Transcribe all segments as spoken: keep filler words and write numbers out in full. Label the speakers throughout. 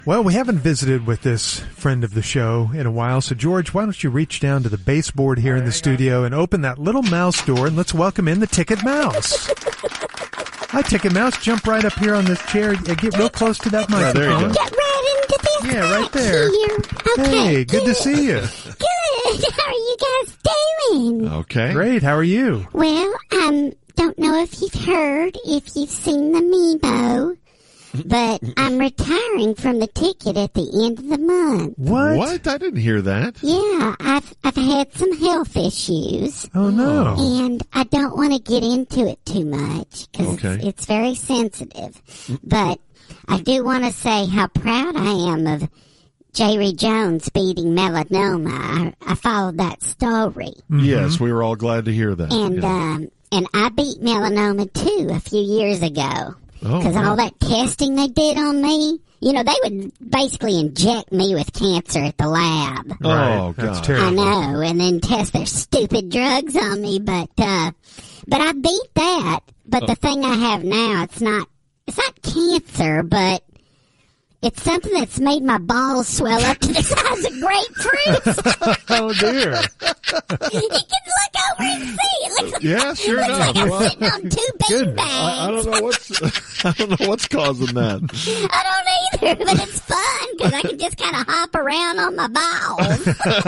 Speaker 1: Well, we haven't visited with this friend of the show in a while, so George, why don't you reach down to the baseboard here in the studio and open that little mouse door, and let's welcome in the Ticket Mouse. Hi, Ticket Mouse. Jump right up here on this chair. Get real close to that microphone.
Speaker 2: Yeah, there you go.
Speaker 3: Get right into this.
Speaker 1: Yeah, right there.
Speaker 3: Here. Okay,
Speaker 1: hey, good, good to see you.
Speaker 3: Good. How are you guys doing?
Speaker 2: Okay.
Speaker 1: Great. How are you?
Speaker 3: Well, um, don't know if you've heard, if you've seen the memo, but I'm retiring from the Ticket at the end of the month.
Speaker 1: What?
Speaker 2: What? I didn't hear that.
Speaker 3: Yeah, I've I've had some health issues.
Speaker 1: Oh, no.
Speaker 3: And I don't want to get into it too much because
Speaker 2: Okay.
Speaker 3: it's, it's very sensitive. But I do want to say how proud I am of Jerry Jones beating melanoma. I, I followed that story.
Speaker 2: Mm-hmm. Yes, we were all glad to hear that.
Speaker 3: And
Speaker 2: yeah.
Speaker 3: um, and I beat melanoma too a few years ago.
Speaker 2: Oh,
Speaker 3: Because
Speaker 2: wow.
Speaker 3: all that testing they did on me, you know, they would basically inject me with cancer at the lab.
Speaker 2: Oh,
Speaker 1: Right. That's
Speaker 2: God.
Speaker 1: terrible.
Speaker 3: I know, and then test their stupid drugs on me, but uh, but I beat that. But the thing I have now, it's not it's not cancer, but it's something that's made my balls swell up to the size of grapefruits.
Speaker 1: Oh, dear.
Speaker 3: You can look over and see. It looks,
Speaker 2: Yeah, sure
Speaker 3: it looks like
Speaker 2: enough.
Speaker 3: I'm
Speaker 2: Well,
Speaker 3: sitting on two
Speaker 1: Goodness.
Speaker 3: bean bags.
Speaker 2: I, I don't know what's I don't know what's causing that.
Speaker 3: I don't either, but it's fun because I can just kind of hop around on my balls.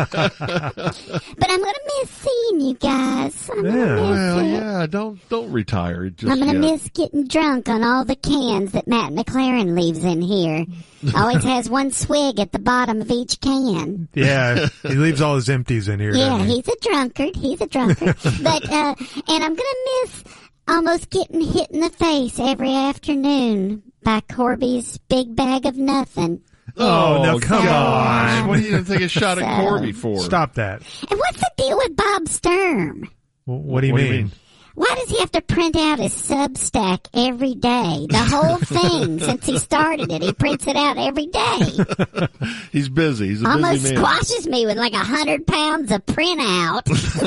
Speaker 3: But I'm gonna miss seeing you guys. I'm
Speaker 1: Yeah.
Speaker 3: gonna miss
Speaker 2: Well,
Speaker 3: it.
Speaker 2: yeah, don't don't retire just
Speaker 3: I'm gonna
Speaker 2: yet.
Speaker 3: miss getting drunk on all the cans that Matt McLaren leaves in here. Always has one swig at the bottom of each can.
Speaker 1: Yeah, he leaves all his empties in here.
Speaker 3: Yeah,
Speaker 1: doesn't he?
Speaker 3: he's a drunkard. He's a drunkard. But uh, and I'm gonna miss almost getting hit in the face every afternoon by Corby's big bag of nothing.
Speaker 1: Oh, no, come
Speaker 2: gosh.
Speaker 1: on.
Speaker 2: What do you think a shot at
Speaker 3: So-
Speaker 2: Corby for?
Speaker 1: Stop that.
Speaker 3: And what's the deal with Bob Sturm?
Speaker 1: Well, what do you
Speaker 2: What do
Speaker 1: mean?
Speaker 2: you mean?
Speaker 3: Why does he have to print out his Substack every day? The whole thing since he started it. He prints it out every day.
Speaker 2: He's busy. He's a
Speaker 3: Almost
Speaker 2: busy man.
Speaker 3: squashes me with like a hundred pounds of printout.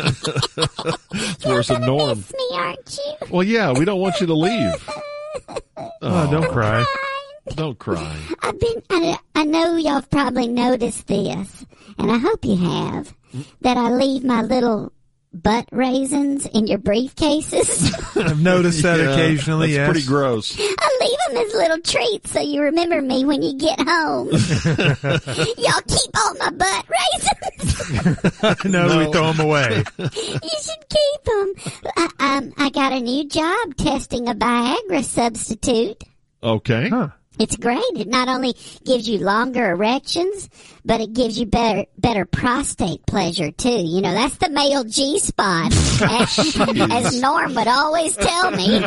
Speaker 2: It's worse than Norm.
Speaker 3: Miss me, aren't you?
Speaker 2: Well, yeah, we don't want you to leave.
Speaker 1: Oh, don't cry.
Speaker 2: Don't cry.
Speaker 3: I've been, I, I know y'all have probably noticed this, and I hope you have, that I leave my little butt raisins in your briefcases.
Speaker 1: I've noticed that
Speaker 2: Yeah,
Speaker 1: occasionally,
Speaker 2: That's
Speaker 1: yes.
Speaker 2: pretty gross.
Speaker 3: I leave them as little treats so you remember me when you get home. Y'all keep all my butt raisins.
Speaker 1: no,
Speaker 2: No.
Speaker 1: we throw them away.
Speaker 3: You should keep them. I, um, I got a new job testing a Viagra substitute.
Speaker 2: Okay.
Speaker 1: Huh.
Speaker 3: It's great. It not only gives you longer erections, but it gives you better better prostate pleasure too. You know, that's the male G spot, as, as Norm would always tell me.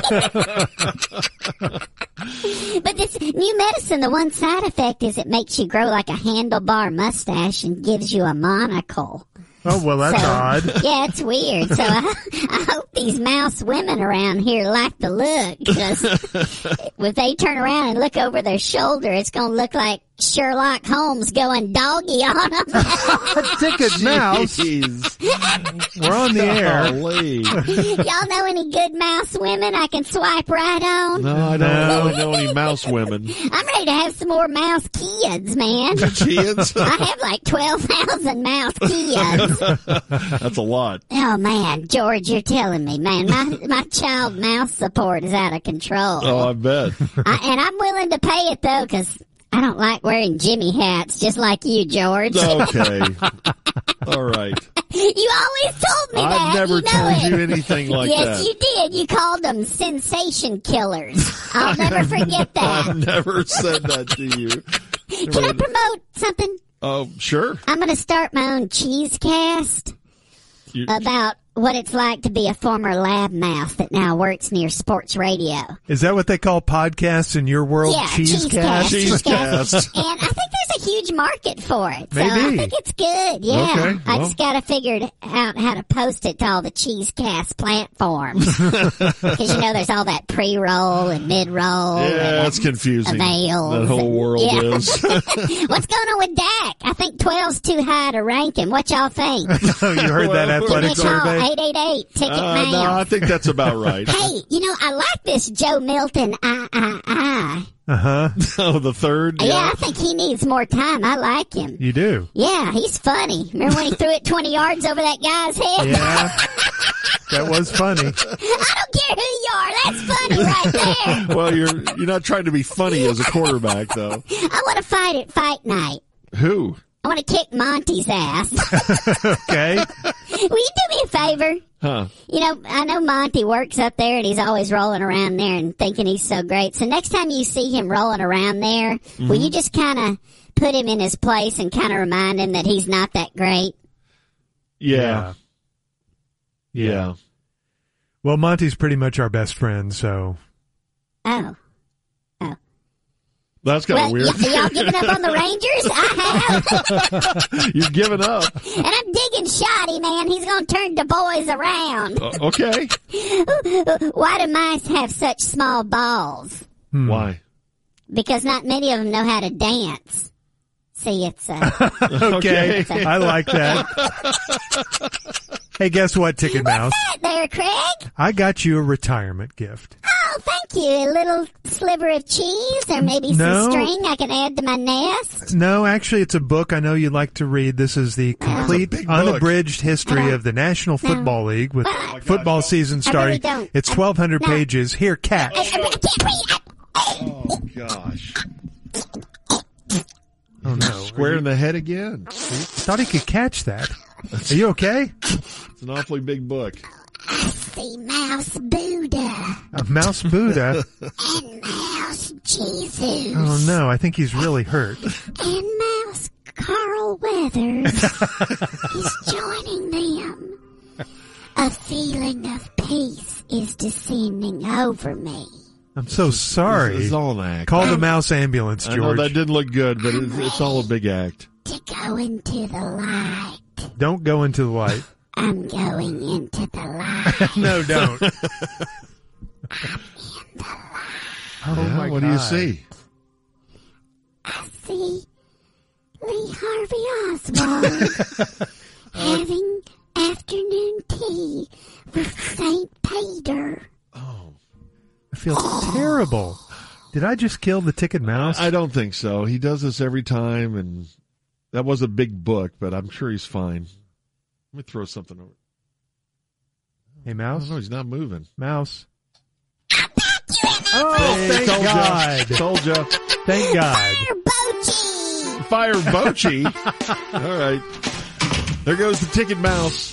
Speaker 3: But this new medicine, the one side effect is it makes you grow like a handlebar mustache and gives you a monocle.
Speaker 1: Oh, well, that's
Speaker 3: So,
Speaker 1: odd.
Speaker 3: Yeah, it's weird. So I, I hope these mouse women around here like the look. 'Cause if they turn around and look over their shoulder, it's going to look like Sherlock Holmes going doggy on them.
Speaker 1: Ticket Mouse.
Speaker 2: Jeez.
Speaker 1: We're on the air.
Speaker 2: Golly.
Speaker 3: Y'all know any good mouse women I can swipe right on?
Speaker 2: No, I don't
Speaker 1: No.
Speaker 2: really know any mouse women.
Speaker 3: I'm ready to have some more mouse kids, man.
Speaker 2: Kids?
Speaker 3: I have like twelve thousand mouse kids.
Speaker 2: That's a lot.
Speaker 3: Oh, man. George, you're telling me, man. My, my child mouse support is out of control.
Speaker 2: Oh, I bet.
Speaker 3: I, and I'm willing to pay it, though, because I don't like wearing Jimmy hats, just like you, George.
Speaker 2: Okay. All right.
Speaker 3: You always told me that.
Speaker 2: I've never
Speaker 3: you know
Speaker 2: told
Speaker 3: it.
Speaker 2: you anything like
Speaker 3: yes,
Speaker 2: that.
Speaker 3: you did. You called them sensation killers. I'll never forget that.
Speaker 2: I've never said that to you.
Speaker 3: Can I promote something?
Speaker 2: Oh, sure.
Speaker 3: I'm going to start my own cheese cast
Speaker 2: You,
Speaker 3: about what it's like to be a former lab mouse that now works near sports radio.
Speaker 1: Is that what they call podcasts in your world?
Speaker 3: Yeah,
Speaker 1: Cheesecast?
Speaker 3: Cheesecast.
Speaker 2: Cheesecast.
Speaker 3: And I think there's a huge market for it. So I
Speaker 1: Maybe.
Speaker 3: think it's good. Yeah.
Speaker 2: Okay,
Speaker 3: I
Speaker 2: well.
Speaker 3: just got to figure out how to post it to all the Cheesecast platforms. Because, you know, there's all that pre-roll and mid-roll.
Speaker 2: yeah,
Speaker 3: and
Speaker 2: that's confusing.
Speaker 3: avails
Speaker 2: That whole
Speaker 3: and-
Speaker 2: world
Speaker 3: yeah.
Speaker 2: is.
Speaker 3: What's going on with Dak? I think twelve's too high to rank him. What y'all think?
Speaker 1: Oh, you heard that
Speaker 2: Well,
Speaker 1: athletic
Speaker 3: Give me a call,
Speaker 1: survey?
Speaker 3: eight eight eight, ticket
Speaker 2: Uh,
Speaker 3: mail.
Speaker 2: no, I think that's about right.
Speaker 3: Hey, you know, I like this Joe Milton I, I, I.
Speaker 1: Uh-huh.
Speaker 2: Oh, the third?
Speaker 3: Yeah.
Speaker 2: Yeah.
Speaker 3: I think he needs more time. I like him.
Speaker 1: You do?
Speaker 3: Yeah, he's funny. Remember when he threw it twenty yards over that guy's head?
Speaker 1: Yeah. That was funny.
Speaker 3: I don't care who you are. That's funny right there.
Speaker 2: Well, you're you're not trying to be funny as a quarterback, though.
Speaker 3: I want to fight at fight night.
Speaker 2: Who?
Speaker 3: I want to kick Monty's ass.
Speaker 1: Okay.
Speaker 3: Will you do me a favor?
Speaker 2: Huh.
Speaker 3: You know, I know Monty works up there and he's always rolling around there and thinking he's so great. So next time you see him rolling around there, mm-hmm. will you just kind of put him in his place and kind of remind him that he's not that great?
Speaker 2: Yeah.
Speaker 1: yeah.
Speaker 2: Yeah.
Speaker 1: Well, Monty's pretty much our best friend, so.
Speaker 3: Oh. Oh.
Speaker 2: That's kind of
Speaker 3: well,
Speaker 2: weird.
Speaker 3: Y- y'all giving up on the Rangers? I have.
Speaker 2: You've given up.
Speaker 3: And I'm digging Shoddy, man. He's going to turn the boys around.
Speaker 2: Uh, okay.
Speaker 3: Why do mice have such small balls?
Speaker 1: Hmm.
Speaker 2: Why?
Speaker 3: Because not many of them know how to dance. See, it's uh,
Speaker 1: okay.
Speaker 3: It's a,
Speaker 1: I like that. Hey, guess what, Ticket Mouse?
Speaker 3: What's that there, Craig?
Speaker 1: I got you a retirement gift.
Speaker 3: Oh, thank you. A little sliver of cheese or maybe
Speaker 1: No.
Speaker 3: some string I can add to my nest.
Speaker 1: No, actually, it's a book I know you like to read. This is the complete,
Speaker 2: big book.
Speaker 1: unabridged history
Speaker 3: No.
Speaker 1: of the National Football League with
Speaker 3: Oh
Speaker 1: football season
Speaker 3: I
Speaker 1: starting.
Speaker 3: really don't.
Speaker 1: It's twelve hundred
Speaker 3: No.
Speaker 1: pages. Here, catch.
Speaker 3: I, I, I can't read.
Speaker 2: Oh, gosh.
Speaker 1: Oh, no.
Speaker 2: Square in the head again.
Speaker 1: I thought he could catch that. Are you okay?
Speaker 2: It's an awfully big book.
Speaker 3: I see Mouse Buddha
Speaker 1: A mouse Buddha.
Speaker 3: and Mouse Jesus
Speaker 1: Oh, no. I think he's really hurt.
Speaker 3: and Mouse Carl Weathers is joining them. A feeling of peace is descending over me.
Speaker 1: I'm so sorry.
Speaker 2: It's all an act.
Speaker 1: Call the mouse ambulance,
Speaker 2: I know
Speaker 1: George.
Speaker 2: that didn't look good, but it's, it's all a big act.
Speaker 3: To go into the light.
Speaker 1: Don't go into the light.
Speaker 3: I'm going into the light.
Speaker 1: No, don't. Oh,
Speaker 2: Yeah,
Speaker 1: my
Speaker 2: what
Speaker 1: God.
Speaker 2: do you see?
Speaker 3: I see Lee Harvey Oswald having afternoon tea with Saint Peter.
Speaker 2: Oh,
Speaker 1: I feel terrible. Did I just kill the Ticket Mouse?
Speaker 2: I don't think so. He does this every time, and that was a big book, but I'm sure he's fine. Let me throw something over.
Speaker 1: Hey,
Speaker 2: I
Speaker 1: Mouse?
Speaker 2: don't know. He's not moving.
Speaker 1: Mouse.
Speaker 3: Oh,
Speaker 1: Oh,
Speaker 2: Hey,
Speaker 1: thank
Speaker 2: told ya.
Speaker 1: God.
Speaker 2: Told you.
Speaker 1: Thank God.
Speaker 3: Bochi!
Speaker 2: Fire Bochi. All right. There goes the Ticket Mouse.